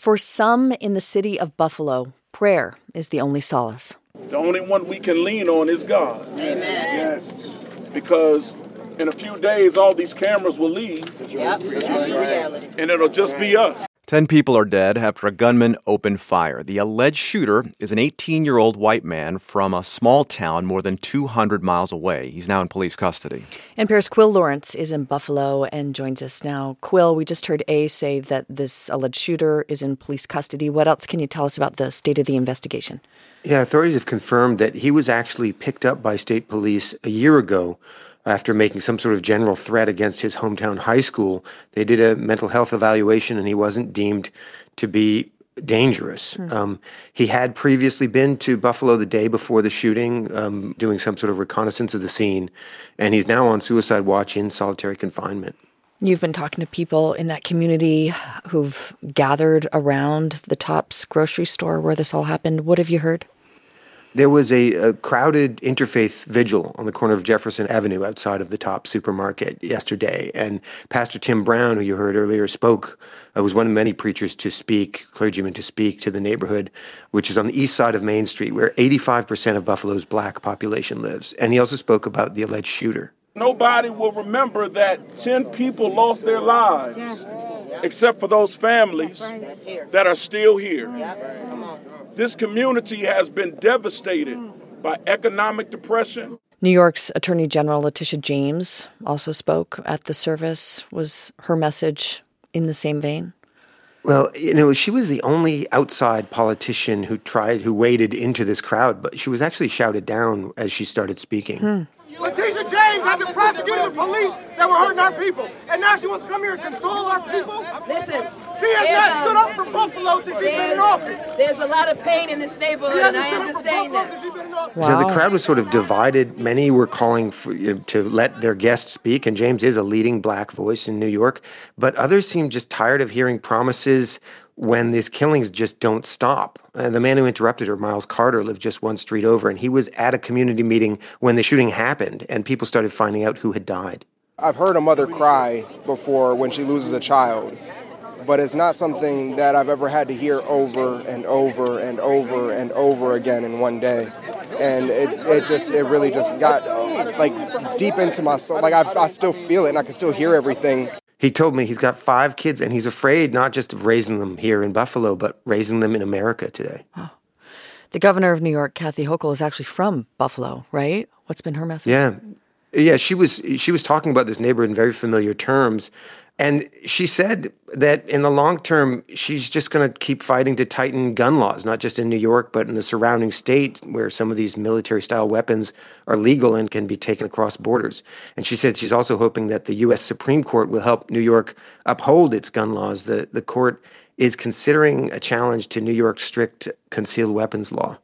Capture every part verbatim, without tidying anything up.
For some in the city of Buffalo, prayer is the only solace. The only one we can lean on is God. Amen. Yes. Because in a few days, all these cameras will leave. Yep. Right. And it'll just be us. Ten people are dead after a gunman opened fire. The alleged shooter is an eighteen-year-old white man from a small town more than two hundred miles away. He's now in police custody. N P R's Quill Lawrence is in Buffalo and joins us now. Quill, we just heard A say that this alleged shooter is in police custody. What else can you tell us about the state of the investigation? Yeah, authorities have confirmed that he was actually picked up by state police a year ago after making some sort of general threat against his hometown high school. They did a mental health evaluation, and he wasn't deemed to be dangerous. Mm. Um, he had previously been to Buffalo the day before the shooting, um, doing some sort of reconnaissance of the scene, and he's now on suicide watch in solitary confinement. You've been talking to people in that community who've gathered around the Tops grocery store where this all happened. What have you heard? There was a, a crowded interfaith vigil on the corner of Jefferson Avenue outside of the Top supermarket yesterday. And Pastor Tim Brown, who you heard earlier, spoke, uh, was one of many preachers to speak, clergymen to speak to the neighborhood, which is on the east side of Main Street, where eighty-five percent of Buffalo's black population lives. And he also spoke about the alleged shooter. Nobody will remember that ten people lost their lives, yeah. except for those families that are still here. Yep. Come on. This community has been devastated by economic depression. New York's Attorney General Letitia James also spoke at the service. Was her message in the same vein? Well, you know, she was the only outside politician who tried, who waded into this crowd, but she was actually shouted down as she started speaking. Hmm. Letitia James had to prosecute the police that were hurting our people, and now she wants to come here and console our people? Listen. She has not stood up for Buffalo since she's been in office. There's a lot of pain in this neighborhood, and I understand that. Wow. So the crowd was sort of divided. Many were calling for, you know, to let their guests speak, and James is a leading black voice in New York. But others seemed just tired of hearing promises when these killings just don't stop. Uh, the man who interrupted her, Miles Carter, lived just one street over, and he was at a community meeting when the shooting happened, and people started finding out who had died. I've heard a mother cry before when she loses a child, but it's not something that I've ever had to hear over and over and over and over again in one day. And it, it just, it really just got like deep into my soul. Like I, I still feel it and I can still hear everything. He told me he's got five kids and he's afraid not just of raising them here in Buffalo, but raising them in America today. Oh. The governor of New York, Kathy Hochul, is actually from Buffalo, right? What's been her message? Yeah. Yeah, she was she was talking about this neighborhood in very familiar terms. And she said that in the long term, she's just going to keep fighting to tighten gun laws, not just in New York, but in the surrounding states where some of these military-style weapons are legal and can be taken across borders. And she said she's also hoping that the U S Supreme Court will help New York uphold its gun laws. The, the court is considering a challenge to New York's strict concealed weapons law.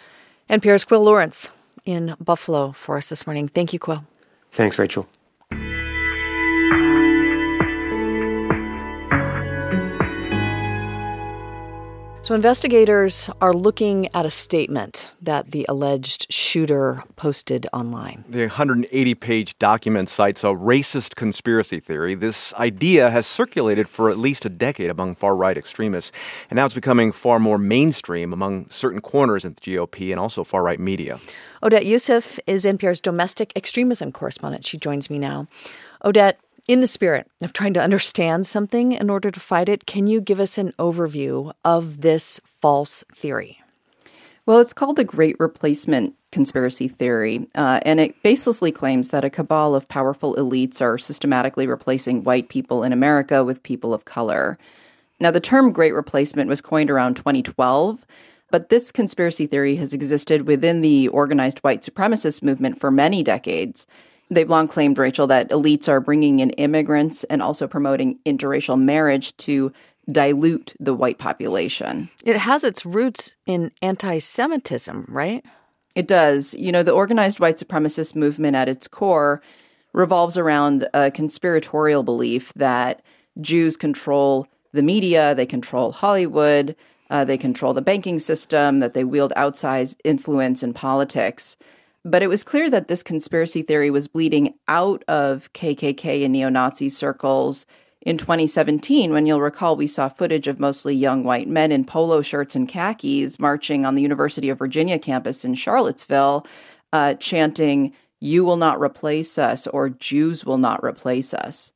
N P R's Quill Lawrence in Buffalo for us this morning. Thank you, Quill. Thanks, Rachel. So investigators are looking at a statement that the alleged shooter posted online. The one hundred eighty page document cites a racist conspiracy theory. This idea has circulated for at least a decade among far-right extremists, and now it's becoming far more mainstream among certain corners in the G O P and also far-right media. Odette Yousef is N P R's domestic extremism correspondent. She joins me now. Odette, in the spirit of trying to understand something in order to fight it, can you give us an overview of this false theory? Well, it's called the Great Replacement conspiracy theory, uh, and it basically claims that a cabal of powerful elites are systematically replacing white people in America with people of color. Now, the term Great Replacement was coined around twenty twelve, but this conspiracy theory has existed within the organized white supremacist movement for many decades. They've long claimed, Rachel, that elites are bringing in immigrants and also promoting interracial marriage to dilute the white population. It has its roots in anti-Semitism, right? It does. You know, the organized white supremacist movement at its core revolves around a conspiratorial belief that Jews control the media, they control Hollywood, uh, they control the banking system, that they wield outsized influence in politics. But it was clear that this conspiracy theory was bleeding out of K K K and neo-Nazi circles In twenty seventeen, when you'll recall, we saw footage of mostly young white men in polo shirts and khakis marching on the University of Virginia campus in Charlottesville, uh, chanting, "You will not replace us," or "Jews will not replace us."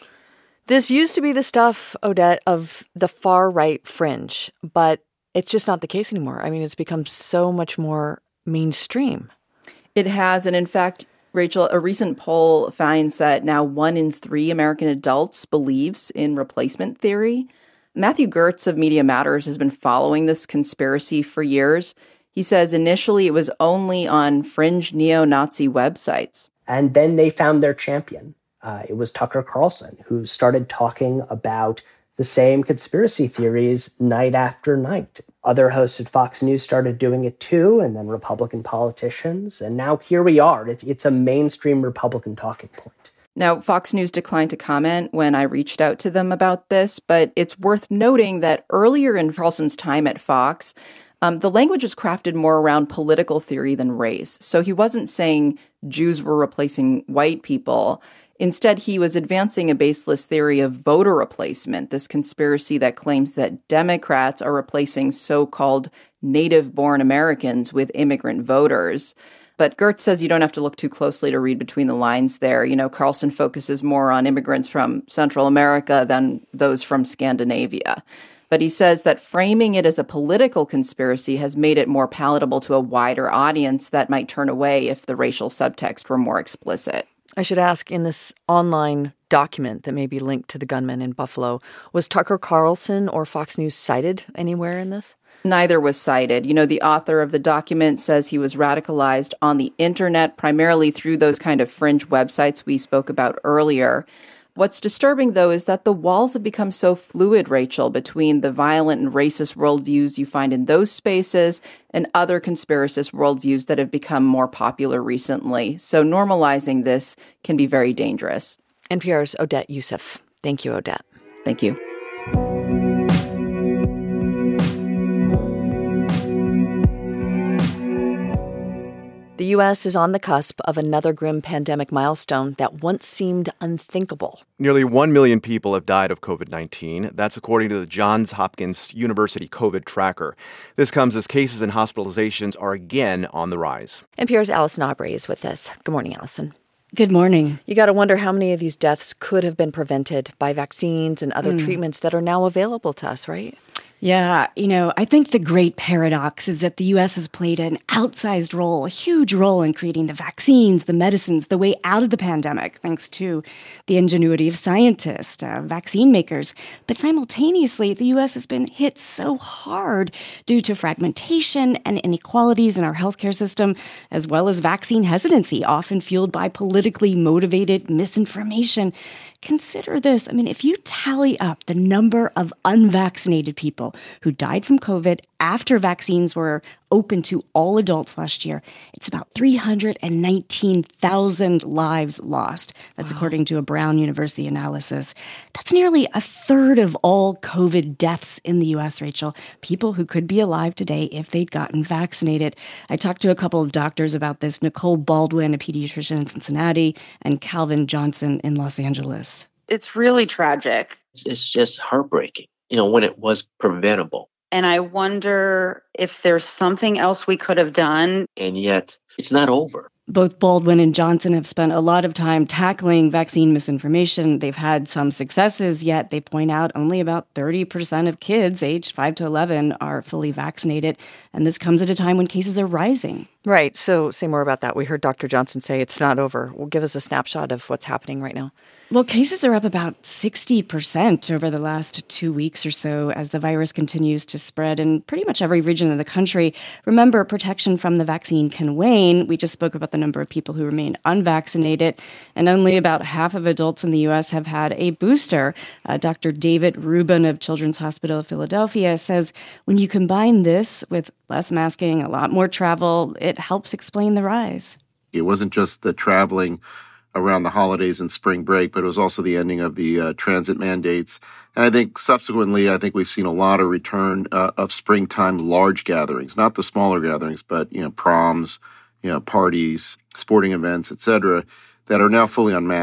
This used to be the stuff, Odette, of the far-right fringe, but it's just not the case anymore. I mean, it's become so much more mainstream. It has, and in fact, Rachel, a recent poll finds that now one in three American adults believes in replacement theory. Matthew Gertz of Media Matters has been following this conspiracy for years. He says initially it was only on fringe neo-Nazi websites. And then they found their champion. Uh, it was Tucker Carlson, who started talking about the same conspiracy theories night after night. Other hosts at Fox News started doing it too, and then Republican politicians. And now here we are. It's, it's a mainstream Republican talking point. Now, Fox News declined to comment when I reached out to them about this, but it's worth noting that earlier in Carlson's time at Fox, um, the language was crafted more around political theory than race. So he wasn't saying Jews were replacing white people. Instead, he was advancing a baseless theory of voter replacement, this conspiracy that claims that Democrats are replacing so-called native-born Americans with immigrant voters. But Gertz says you don't have to look too closely to read between the lines there. You know, Carlson focuses more on immigrants from Central America than those from Scandinavia. But he says that framing it as a political conspiracy has made it more palatable to a wider audience that might turn away if the racial subtext were more explicit. I should ask, in this online document that may be linked to the gunman in Buffalo, was Tucker Carlson or Fox News cited anywhere in this? Neither was cited. You know, the author of the document says he was radicalized on the internet, primarily through those kind of fringe websites we spoke about earlier. What's disturbing, though, is that the walls have become so fluid, Rachel, between the violent and racist worldviews you find in those spaces and other conspiracist worldviews that have become more popular recently. So normalizing this can be very dangerous. N P R's Odette Yousef. Thank you, Odette. Thank you. The U S is on the cusp of another grim pandemic milestone that once seemed unthinkable. Nearly one million people have died of covid nineteen. That's according to the Johns Hopkins University COVID tracker. This comes as cases and hospitalizations are again on the rise. N P R's Allison Aubrey is with us. Good morning, Allison. Good morning. You got to wonder how many of these deaths could have been prevented by vaccines and other mm. treatments that are now available to us, right? Yeah, you know, I think the great paradox is that the U S has played an outsized role, a huge role in creating the vaccines, the medicines, the way out of the pandemic, thanks to the ingenuity of scientists, uh, vaccine makers. But simultaneously, the U S has been hit so hard due to fragmentation and inequalities in our healthcare system, as well as vaccine hesitancy, often fueled by politically motivated misinformation. Consider this. I mean, if you tally up the number of unvaccinated people who died from COVID after vaccines were open to all adults last year, it's about three hundred nineteen thousand lives lost. That's wow. according to a Brown University analysis. That's nearly a third of all COVID deaths in the U S, Rachel. People who could be alive today if they'd gotten vaccinated. I talked to a couple of doctors about this, Nicole Baldwin, a pediatrician in Cincinnati, and Calvin Johnson in Los Angeles. It's really tragic. It's just heartbreaking, you know, when it was preventable. And I wonder if there's something else we could have done. And yet, it's not over. Both Baldwin and Johnson have spent a lot of time tackling vaccine misinformation. They've had some successes, yet they point out only about thirty percent of kids aged five to eleven are fully vaccinated. And this comes at a time when cases are rising. Right. So say more about that. We heard Doctor Johnson say it's not over. Well, give us a snapshot of what's happening right now. Well, cases are up about sixty percent over the last two weeks or so as the virus continues to spread in pretty much every region of the country. Remember, protection from the vaccine can wane. We just spoke about the number of people who remain unvaccinated, and only about half of adults in the U S have had a booster. Uh, Doctor David Rubin of Children's Hospital of Philadelphia says when you combine this with less masking, a lot more travel, it helps explain the rise. It wasn't just the traveling around the holidays and spring break, but it was also the ending of the uh, transit mandates. And I think subsequently, I think we've seen a lot of return uh, of springtime large gatherings, not the smaller gatherings, but, you know, proms, you know, parties, sporting events, et cetera, that are now fully unmasked.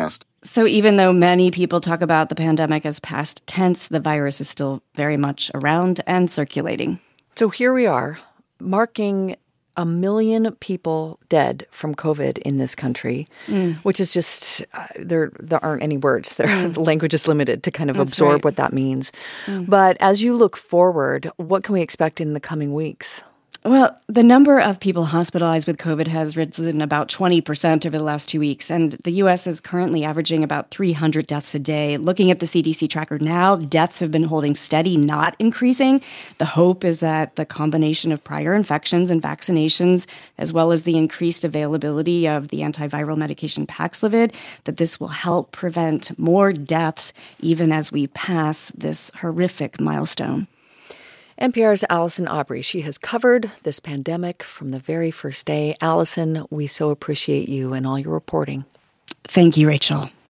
So even though many people talk about the pandemic as past tense, the virus is still very much around and circulating. So here we are, marking a million people dead from COVID in this country, mm. which is just, uh, there there aren't any words. There, mm. The language is limited to kind of That's absorb right. what that means. Mm. But as you look forward, what can we expect in the coming weeks? Well, the number of people hospitalized with COVID has risen about twenty percent over the last two weeks, and the U S is currently averaging about three hundred deaths a day. Looking at the C D C tracker now, deaths have been holding steady, not increasing. The hope is that the combination of prior infections and vaccinations, as well as the increased availability of the antiviral medication Paxlovid, that this will help prevent more deaths even as we pass this horrific milestone. N P R's Allison Aubrey, she has covered this pandemic from the very first day. Allison, we so appreciate you and all your reporting. Thank you, Rachel.